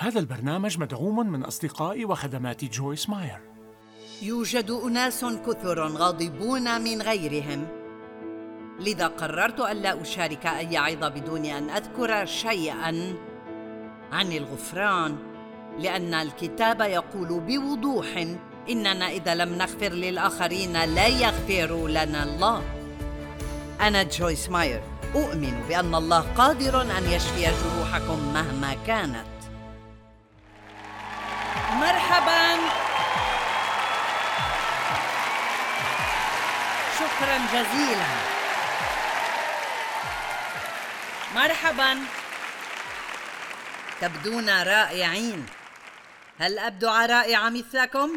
هذا البرنامج مدعوم من أصدقاء وخدمات جويس ماير. يوجد أناس كثر غاضبون من غيرهم، لذا قررت ألا أشارك أي عظة بدون أن أذكر شيئاً عن الغفران، لأن الكتاب يقول بوضوح إننا إذا لم نغفر للآخرين لا يغفر لنا الله. أنا جويس ماير، أؤمن بأن الله قادر أن يشفي جروحكم مهما كانت. مرحباً، شكراً جزيلاً. مرحباً، تبدون رائعين. هل أبدو رائعة مثلكم؟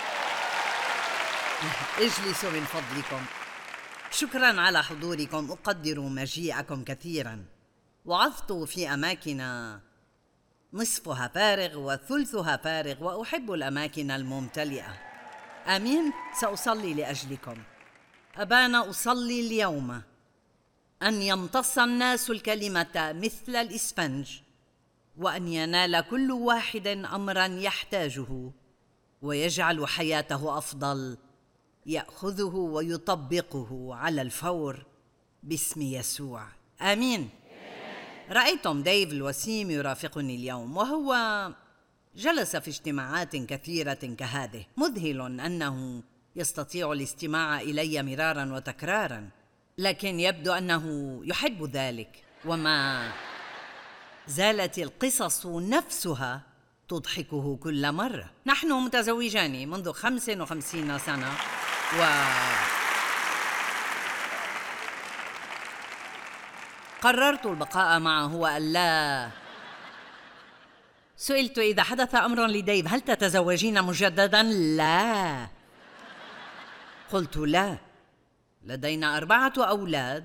اجلسوا من فضلكم. شكراً على حضوركم، أقدر مجيئكم كثيراً. وعظت في أماكن نصفها فارغ وثلثها فارغ، وأحب الأماكن الممتلئة. آمين. سأصلي لأجلكم. أبانا، أصلي اليوم أن يمتص الناس الكلمة مثل الإسفنج، وأن ينال كل واحد أمراً يحتاجه، ويجعل حياته أفضل، يأخذه ويطبقه على الفور باسم يسوع. آمين. رأيتم ديف الوسيم يرافقني اليوم، وهو جلس في اجتماعات كثيرة كهذه. مذهل أنه يستطيع الاستماع إلي مراراً وتكراراً، لكن يبدو أنه يحب ذلك، وما زالت القصص نفسها تضحكه كل مرة. نحن متزوجان منذ 55 سنة، قررت البقاء معه وألا. سئلت إذا حدث أمر لديف هل تتزوجين مجدداً؟ لا. قلت لا، لدينا 4 أولاد،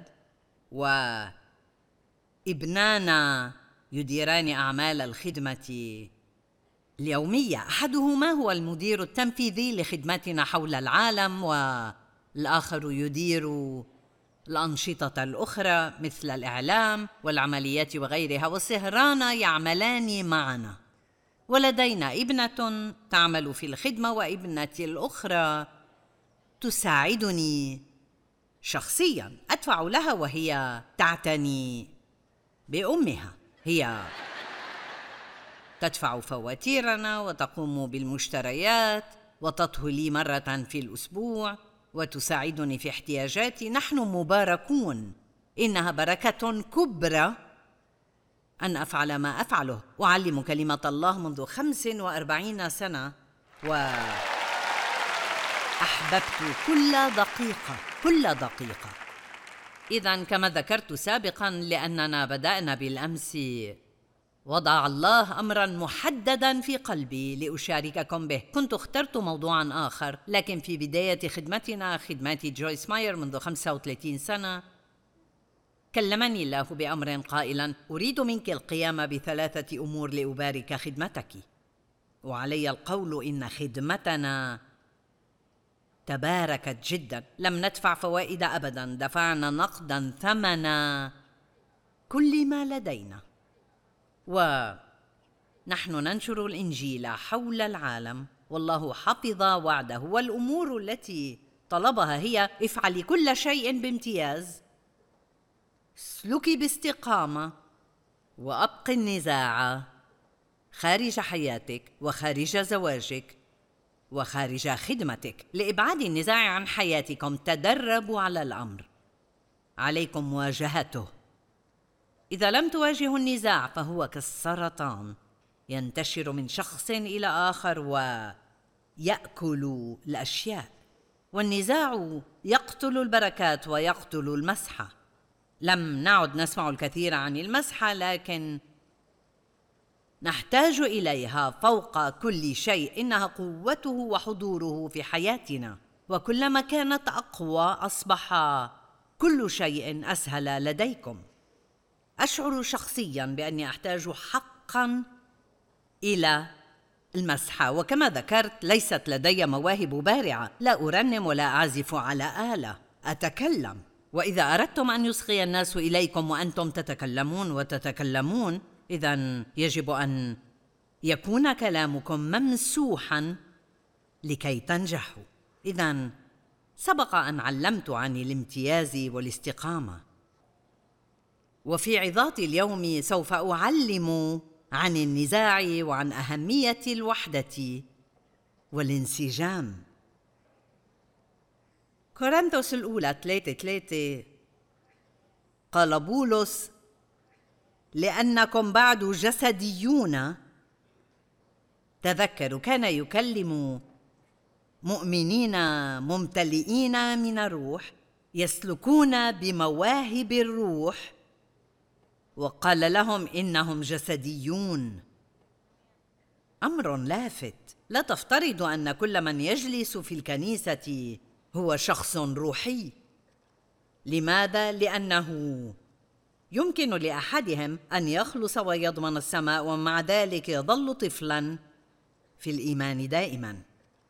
وابنانا يديران أعمال الخدمة اليومية. أحدهما هو المدير التنفيذي لخدمتنا حول العالم، والآخر يدير الأنشطة الأخرى مثل الإعلام والعمليات وغيرها، وسهرانا يعملان معنا. ولدينا ابنة تعمل في الخدمة، وابنتي الأخرى تساعدني شخصياً، أدفع لها وهي تعتني بأمها. هي تدفع فواتيرنا وتقوم بالمشتريات وتطهو لي مرة في الأسبوع وتساعدني في احتياجاتي. نحن مباركون، إنها بركة كبرى أن أفعل ما أفعله. أعلم كلمة الله منذ 45 سنة، وأحببت كل دقيقة. إذن كما ذكرت سابقاً، لأننا بدأنا بالأمس، وضع الله أمراً محدداً في قلبي لأشارككم به. كنت اخترت موضوعاً آخر، لكن في بداية خدمات جويس ماير منذ 35 سنة كلمني الله بأمر قائلاً: أريد منك القيام ب3 أمور لأبارك خدمتك. وعلي القول إن خدمتنا تباركت جداً. لم ندفع فوائد أبداً، دفعنا نقداً ثمن كل ما لدينا، ونحن ننشر الإنجيل حول العالم، والله حفظ وعده. والأمور التي طلبها هي: افعلي كل شيء بامتياز، اسلكي باستقامة، وأبقي النزاع خارج حياتك وخارج زواجك وخارج خدمتك. لإبعاد النزاع عن حياتكم تدربوا على الأمر، عليكم مواجهته. إذا لم تواجهوا النزاع فهو كالسرطان، ينتشر من شخص إلى آخر ويأكل الأشياء. والنزاع يقتل البركات ويقتل المسحة. لم نعد نسمع الكثير عن المسحة، لكن نحتاج إليها فوق كل شيء. إنها قوته وحضوره في حياتنا، وكلما كانت أقوى أصبح كل شيء أسهل لديكم. أشعر شخصياً بأني أحتاج حقاً إلى المسحة، وكما ذكرت ليست لدي مواهب بارعة. لا أرنم ولا أعزف على آلة، أتكلم. وإذا أردتم أن يصغي الناس إليكم وأنتم تتكلمون إذن يجب أن يكون كلامكم ممسوحاً لكي تنجحوا. إذن سبق أن علمت عن الامتياز والاستقامة، وفي عظات اليوم سوف أعلم عن النزاع وعن أهمية الوحدة والانسجام. كورنثوس الأولى 3:3 قال بولس: لأنكم بعد جسديون. تذكروا، كان يكلم مؤمنين ممتلئين من الروح يسلكون بمواهب الروح، وقال لهم إنهم جسديون. أمر لافت. لا تفترض أن كل من يجلس في الكنيسة هو شخص روحي. لماذا؟ لأنه يمكن لأحدهم أن يخلص ويضمن السماء ومع ذلك يظل طفلاً في الإيمان دائماً.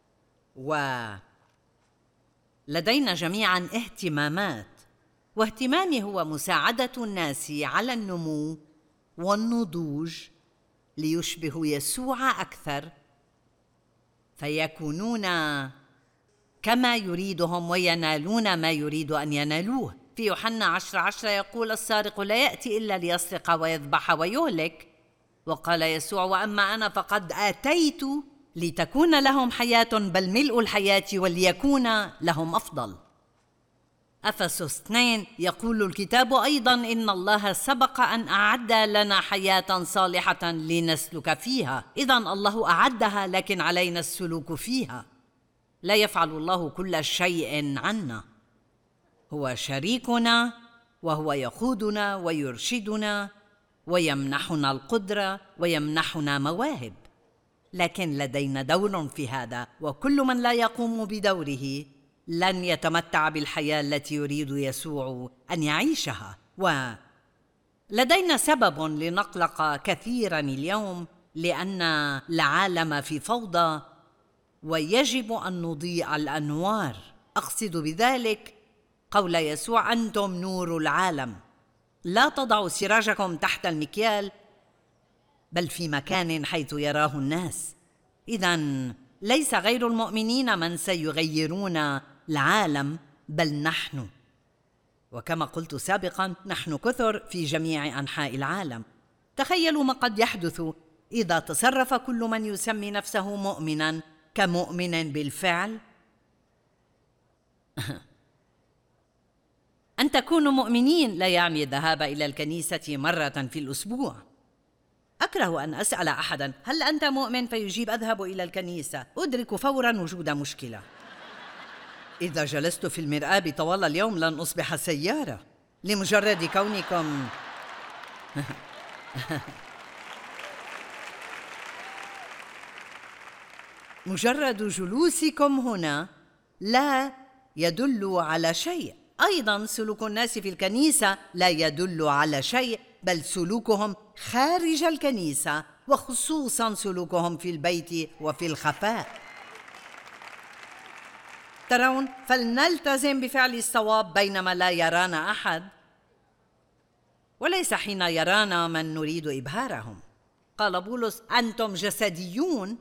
ولدينا جميعاً اهتمامات، واهتمامي هو مساعدة الناس على النمو والنضوج ليشبهوا يسوع أكثر، فيكونون كما يريدهم وينالون ما يريد أن ينالوه. في يوحنا 10:10 يقول: السارق لا يأتي إلا ليسرق ويذبح ويهلك. وقال يسوع: وأما أنا فقد آتيت لتكون لهم حياة، بل ملء الحياة وليكون لهم أفضل. أفسس 2 يقول الكتاب أيضاً: إن الله سبق أن أعد لنا حياة صالحة لنسلك فيها. إذن الله أعدها، لكن علينا السلوك فيها. لا يفعل الله كل شيء عنا، هو شريكنا، وهو يقودنا ويرشدنا ويمنحنا القدرة ويمنحنا مواهب، لكن لدينا دور في هذا، وكل من لا يقوم بدوره لن يتمتع بالحياة التي يريد يسوع أن يعيشها. ولدينا سبب لنقلق كثيراً اليوم، لأن العالم في فوضى ويجب أن نضيء الأنوار. أقصد بذلك قول يسوع: أنتم نور العالم. لا تضعوا سراجكم تحت المكيال، بل في مكان حيث يراه الناس. إذن ليس غير المؤمنين من سيغيرون العالم، بل نحن. وكما قلت سابقاً، نحن كثر في جميع أنحاء العالم. تخيلوا ما قد يحدث إذا تصرف كل من يسمي نفسه مؤمناً كمؤمن بالفعل. أن تكونوا مؤمنين لا يعني الذهاب إلى الكنيسة مرة في الأسبوع. أكره أن أسأل أحداً: هل أنت مؤمن؟ فيجيب: أذهب إلى الكنيسة. أدرك فوراً وجود مشكلة. إذا جلست في المرآة طوال اليوم لن أصبح سيارة لمجرد كونكم مجرد جلوسكم هنا لا يدل على شيء. أيضاً سلوك الناس في الكنيسة لا يدل على شيء، بل سلوكهم خارج الكنيسة، وخصوصاً سلوكهم في البيت وفي الخفاء. ترون، فلنلتزم بفعل الصواب بينما لا يرانا أحد، وليس حين يرانا من نريد إبهارهم. قال بولس: أنتم جسديون،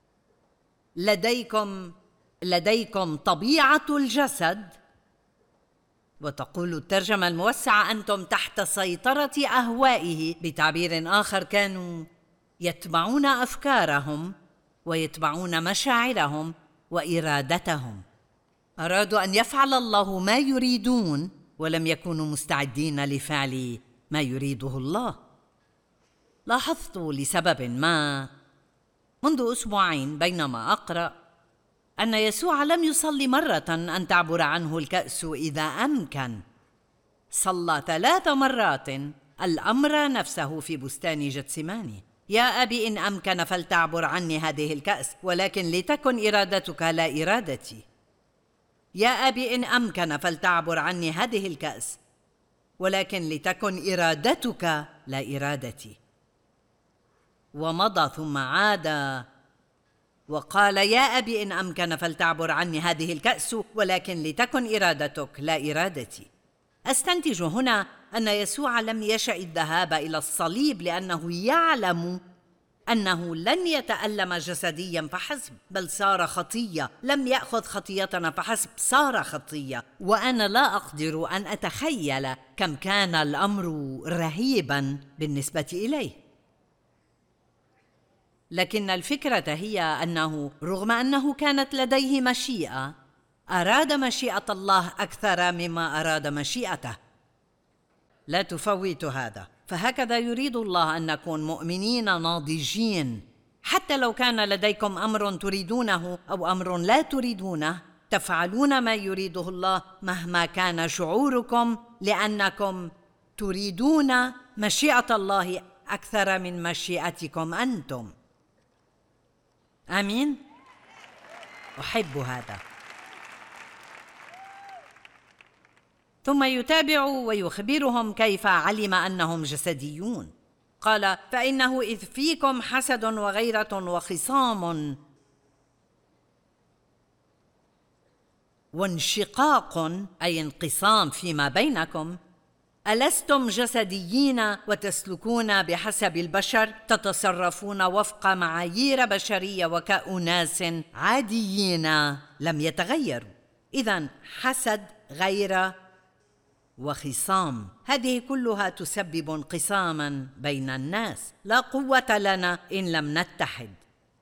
لديكم طبيعة الجسد. وتقول الترجمة الموسعة: أنتم تحت سيطرة أهوائه. بتعبير آخر، كانوا يتبعون أفكارهم ويتبعون مشاعرهم وإرادتهم. أرادوا أن يفعل الله ما يريدون، ولم يكونوا مستعدين لفعل ما يريده الله. لاحظت لسبب ما منذ أسبوعين بينما أقرأ أن يسوع لم يصلي مرة أن تعبر عنه الكأس إذا أمكن. صلى 3 مرات الأمر نفسه في بستان جتسماني: يا أبي إن أمكن فلتعبر عني هذه الكأس، ولكن لتكن إرادتك لا إرادتي. يا أبي إن أمكن فلتعبر عني هذه الكأس، ولكن لتكن إرادتك لا إرادتي. ومضى ثم عاد وقال: يا أبي إن أمكن فلتعبر عني هذه الكأس، ولكن لتكن إرادتك لا إرادتي. أستنتج هنا أن يسوع لم يشأ الذهاب إلى الصليب لأنه يعلم أنه لن يتألم جسدياً فحسب، بل صار خطية. لم يأخذ خطيتنا فحسب، صار خطية. وأنا لا أقدر أن أتخيل كم كان الأمر رهيباً بالنسبة إليه. لكن الفكرة هي أنه رغم أنه كانت لديه مشيئة، أراد مشيئة الله أكثر مما أراد مشيئته. لا تفوت هذا. فهكذا يريد الله أن نكون مؤمنين ناضجين، حتى لو كان لديكم أمر تريدونه أو أمر لا تريدونه، تفعلون ما يريده الله مهما كان شعوركم، لأنكم تريدون مشيئة الله أكثر من مشيئتكم أنتم. آمين؟ أحب هذا. ثم يتابع ويخبرهم كيف علم أنهم جسديون. قال: فإنه إذ فيكم حسد وغيرة وخصام وانشقاق، أي انقسام فيما بينكم، ألستم جسديين وتسلكون بحسب البشر، تتصرفون وفق معايير بشرية وكأناس عاديين لم يتغيروا. إذن حسد، غيرة، وخصام، هذه كلها تسبب انقساماً بين الناس. لا قوة لنا إن لم نتحد.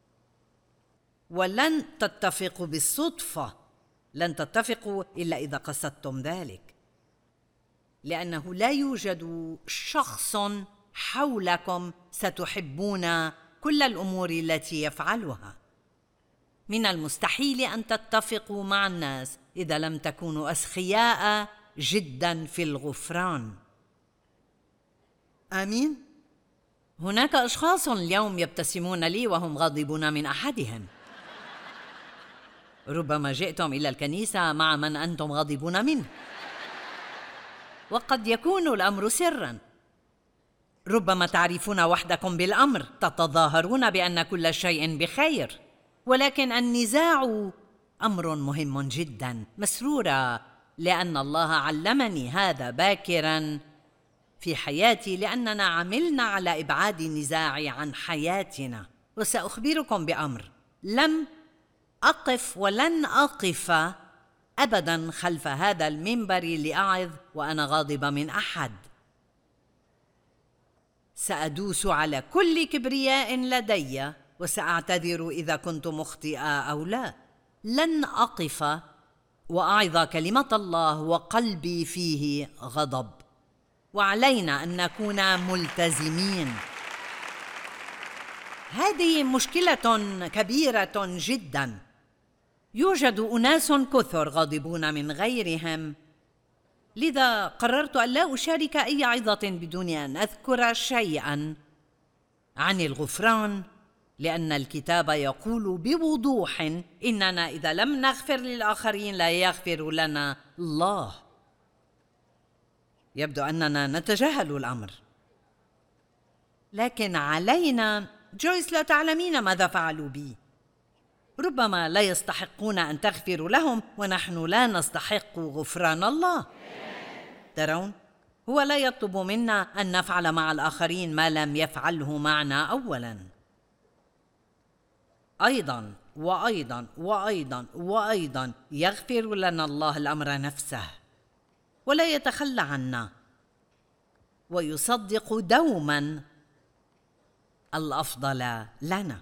ولن تتفقوا بالصدفة، لن تتفقوا إلا إذا قصدتم ذلك، لأنه لا يوجد شخص حولكم ستحبون كل الأمور التي يفعلها. من المستحيل أن تتفقوا مع الناس إذا لم تكونوا أسخياء جداً في الغفران. آمين؟ هناك أشخاص اليوم يبتسمون لي وهم غاضبون من أحدهم. ربما جئتم إلى الكنيسة مع من أنتم غاضبون منه، وقد يكون الأمر سراً. ربما تعرفون وحدكم بالأمر، تتظاهرون بأن كل شيء بخير، ولكن النزاع أمر مهم جداً. مسرورة لأن الله علمني هذا باكراً في حياتي، لأننا عملنا على إبعاد النزاع عن حياتنا. وسأخبركم بأمر: لم أقف ولن أقف أبداً خلف هذا المنبر لأعظ وأنا غاضبة من أحد. سأدوس على كل كبرياء لدي، وسأعتذر إذا كنت مخطئة أو لا. لن أقف وأعظ كلمة الله وقلبي فيه غضب، وعلينا أن نكون ملتزمين. هذه مشكلة كبيرة جداً. يوجد أناس كثر غاضبون من غيرهم، لذا قررت أن لا أشارك أي عظة بدون أن أذكر شيئاً عن الغفران، لأن الكتاب يقول بوضوح إننا إذا لم نغفر للآخرين لا يغفر لنا الله. يبدو أننا نتجاهل الأمر، لكن علينا. جويس، لا تعلمين ماذا فعلوا بي. ربما لا يستحقون أن تغفروا لهم، ونحن لا نستحق غفران الله. ترون، هو لا يطلب منا أن نفعل مع الآخرين ما لم يفعله معنا أولاً. أيضاً وأيضاً وأيضاً وأيضاً يغفر لنا الله الأمر نفسه، ولا يتخلى عنا، ويصدق دوماً الأفضل لنا.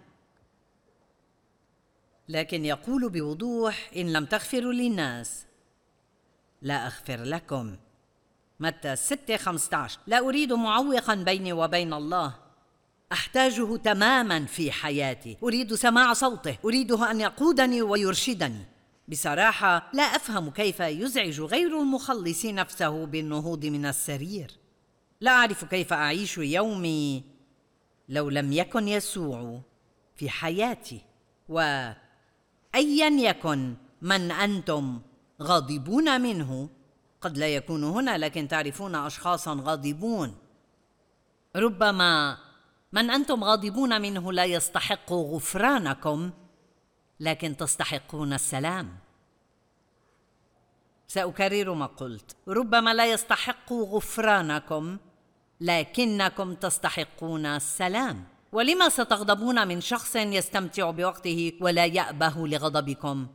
لكن يقول بوضوح: إن لم تغفروا للناس لا أغفر لكم. متى 6:15. لا أريد معوقاً بيني وبين الله، أحتاجه تماماً في حياتي. أريد سماع صوته، أريده أن يقودني ويرشدني. بصراحة لا أفهم كيف يزعج غير المخلص نفسه بالنهوض من السرير. لا أعرف كيف أعيش يومي لو لم يكن يسوع في حياتي. وأياً يكن من أنتم غاضبون منه، قد لا يكون هنا، لكن تعرفون أشخاصاً غاضبون. ربما من أنتم غاضبون منه لا يستحق غفرانكم، لكن تستحقون السلام. سأكرر ما قلت: ربما لا يستحق غفرانكم، لكنكم تستحقون السلام. ولما ستغضبون من شخص يستمتع بوقته ولا يأبه لغضبكم؟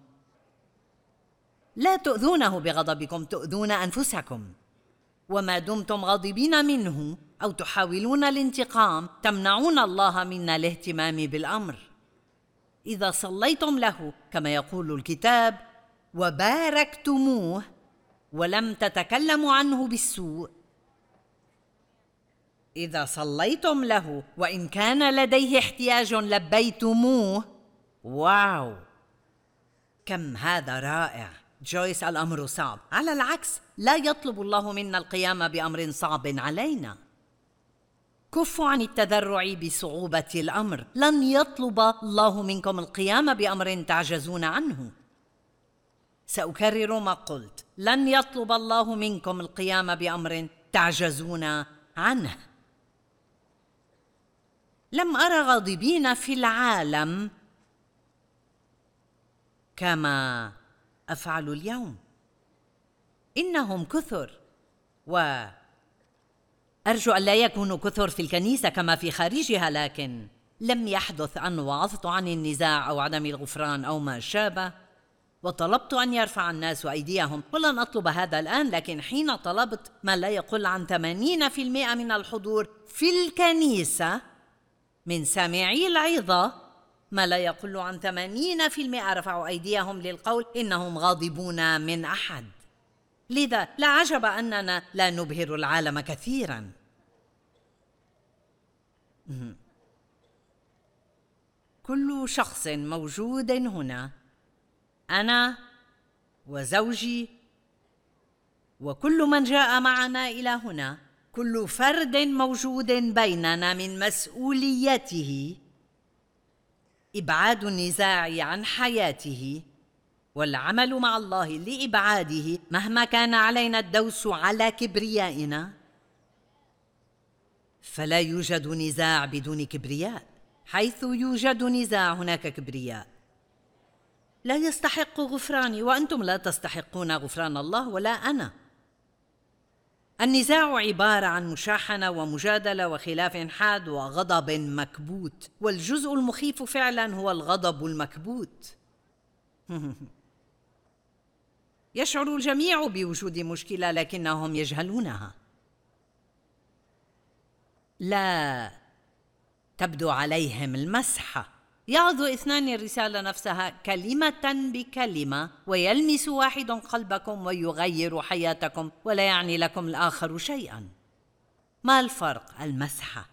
لا تؤذونه بغضبكم، تؤذون أنفسكم. وما دمتم غاضبين منه أو تحاولون الانتقام تمنعون الله منا الاهتمام بالأمر. إذا صليتم له كما يقول الكتاب وباركتموه ولم تتكلموا عنه بالسوء، إذا صليتم له وإن كان لديه احتياج لبيتموه. واو، كم هذا رائع. جويس، الأمر صعب. على العكس، لا يطلب الله منا القيام بأمر صعب علينا. كفوا عن التذرع بصعوبة الأمر. لن يطلب الله منكم القيام بأمر تعجزون عنه. سأكرر ما قلت، لن يطلب الله منكم القيام بأمر تعجزون عنه. لم أرى غاضبين في العالم كما أفعل اليوم. إنهم كثر، وأرجو أن لا يكونوا كثر في الكنيسة كما في خارجها، لكن لم يحدث أن وعظت عن النزاع أو عدم الغفران أو ما شابه وطلبت أن يرفع الناس أيديهم، ولن أطلب هذا الآن. لكن حين طلبت ما لا يقل عن 80% من الحضور في الكنيسة من سامعي العظة، ما لا يقل عن 80% رفعوا أيديهم للقول إنهم غاضبون من أحد. لذا لا عجب أننا لا نبهر العالم كثيراً. كل شخص موجود هنا، أنا وزوجي وكل من جاء معنا إلى هنا، كل فرد موجود بيننا من مسؤوليته إبعاد النزاع عن حياته والعمل مع الله لإبعاده، مهما كان علينا الدوس على كبريائنا. فلا يوجد نزاع بدون كبرياء. حيث يوجد نزاع هناك كبرياء. لا يستحق غفراني وأنتم لا تستحقون غفران الله ولا أنا. النزاع عبارة عن مشاحنة ومجادلة وخلاف حاد وغضب مكبوت، والجزء المخيف فعلا هو الغضب المكبوت. يشعر الجميع بوجود مشكلة لكنهم يجهلونها. لا تبدو عليهم المسحة. يعظ اثنان الرسالة نفسها كلمة بكلمة، ويلمس واحد قلبكم ويغير حياتكم، ولا يعني لكم الآخر شيئا. ما الفرق؟ المسحة.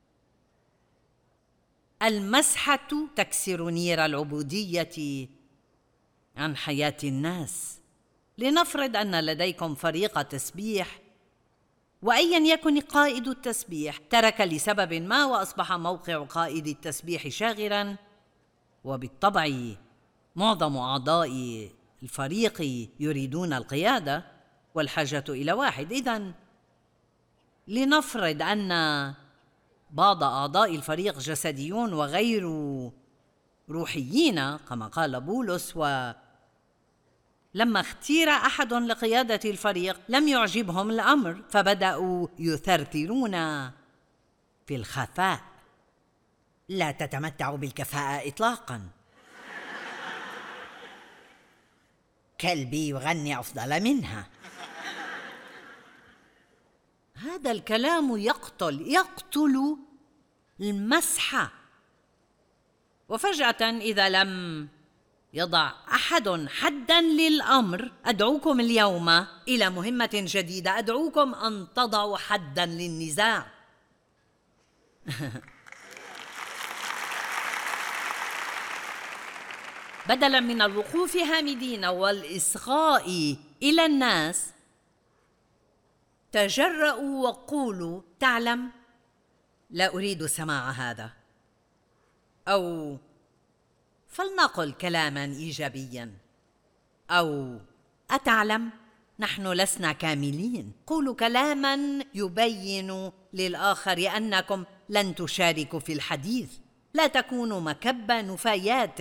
المسحة تكسر نير العبودية عن حياة الناس. لنفرض أن لديكم فريق تسبيح، وأيا يكن قائد التسبيح ترك لسبب ما وأصبح موقع قائد التسبيح شاغرا، وبالطبع معظم أعضاء الفريق يريدون القيادة والحاجة إلى واحد. إذن لنفرض أن بعض أعضاء الفريق جسديون وغير روحيين كما قال بولس، لما اختير أحد لقيادة الفريق لم يعجبهم الأمر، فبدأوا يثرثرون في الخفاء. لا تتمتع بالكفاءة إطلاقاً. كلبي يغني أفضل منها. هذا الكلام يقتل المسحة. وفجأة إذا لم يضع أحد حداً للأمر، أدعوكم اليوم إلى مهمة جديدة. أدعوكم أن تضعوا حداً للنزاع. بدلاً من الوقوف هامدين والإصغاء إلى الناس، تجرؤوا وقولوا: تعلم، لا أريد سماع هذا. أو فلنقل كلاماً إيجابياً. أو أتعلم، نحن لسنا كاملين. قولوا كلاماً يبين للآخر أنكم لن تشاركوا في الحديث. لا تكونوا مكب نفايات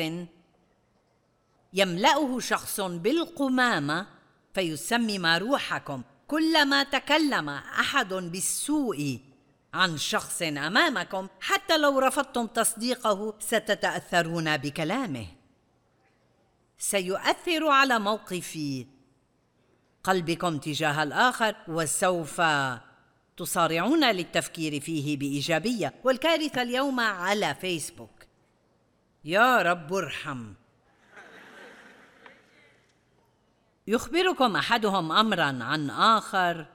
يملأه شخص بالقمامة فيسمم روحكم. كلما تكلم أحد بالسوء عن شخص أمامكم، حتى لو رفضتم تصديقه ستتأثرون بكلامه. سيؤثر على موقف قلبكم تجاه الآخر، وسوف تصارعون للتفكير فيه بإيجابية. والكارثة اليوم على فيسبوك، يا رب ارحم. يخبركم أحدهم أمراً عن آخر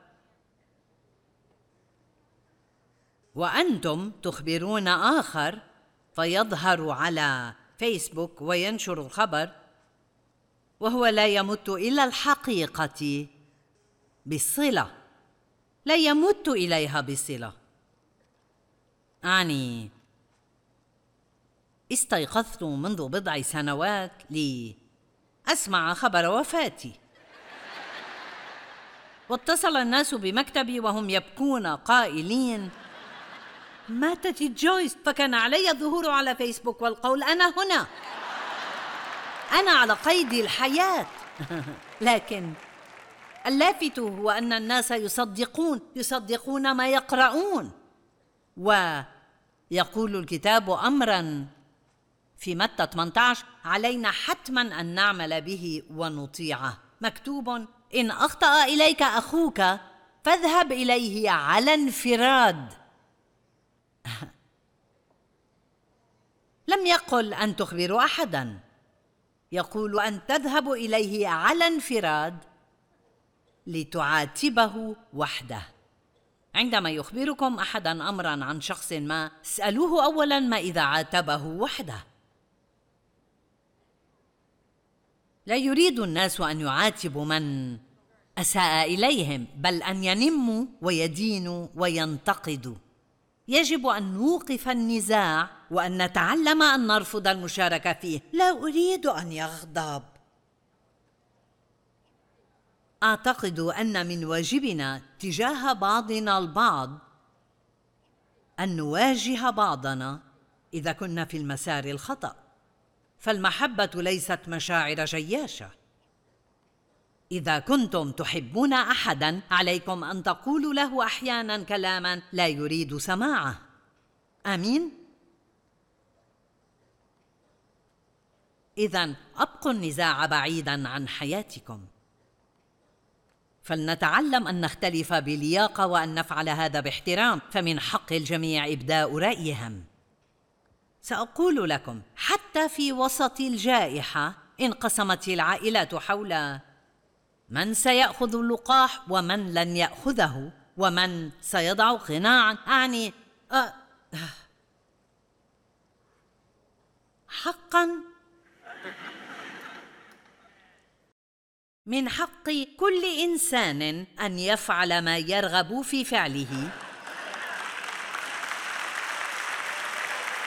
وأنتم تخبرون آخر، فيظهر على فيسبوك وينشر الخبر وهو لا يمت إلى الحقيقة بالصلة، لا يمت إليها بصلة. استيقظت منذ بضع سنوات لأسمع خبر وفاتي، واتصل الناس بمكتبي وهم يبكون قائلين ماتت جويس، فكان علي الظهور على فيسبوك والقول أنا هنا، أنا على قيد الحياة. لكن اللافت هو أن الناس يصدقون ما يقرؤون. ويقول الكتاب أمراً في متى 18: علينا حتماً أن نعمل به ونطيعه. مكتوب: إن أخطأ إليك أخوك فاذهب إليه على انفراد. لم يقل أن تخبروا أحداً، يقول أن تذهبوا إليه على انفراد لتعاتبه وحده. عندما يخبركم أحداً أمراً عن شخص ما، اسألوه أولاً ما إذا عاتبه وحده. لا يريد الناس أن يعاتبوا من أساء إليهم، بل أن ينموا ويدينوا وينتقدوا. يجب أن نوقف النزاع وأن نتعلم أن نرفض المشاركة فيه. لا أريد أن يغضب. أعتقد أن من واجبنا تجاه بعضنا البعض أن نواجه بعضنا إذا كنا في المسار الخطأ، فالمحبة ليست مشاعر جياشة. إذا كنتم تحبون أحداً عليكم أن تقولوا له أحياناً كلاماً لا يريد سماعه. آمين؟ إذن أبقوا النزاع بعيداً عن حياتكم. فلنتعلم أن نختلف بلياقة وأن نفعل هذا باحترام، فمن حق الجميع إبداء رأيهم. سأقول لكم، حتى في وسط الجائحة انقسمت العائلات حول من سيأخذ اللقاح ومن لن يأخذه، ومن سيضع قناعاً. حقاً من حق كل إنسان أن يفعل ما يرغب في فعله،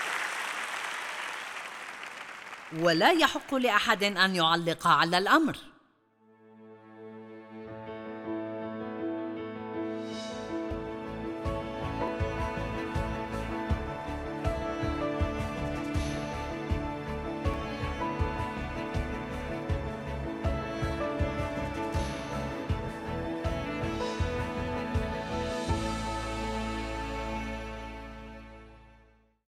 ولا يحق لأحد أن يعلق على الأمر.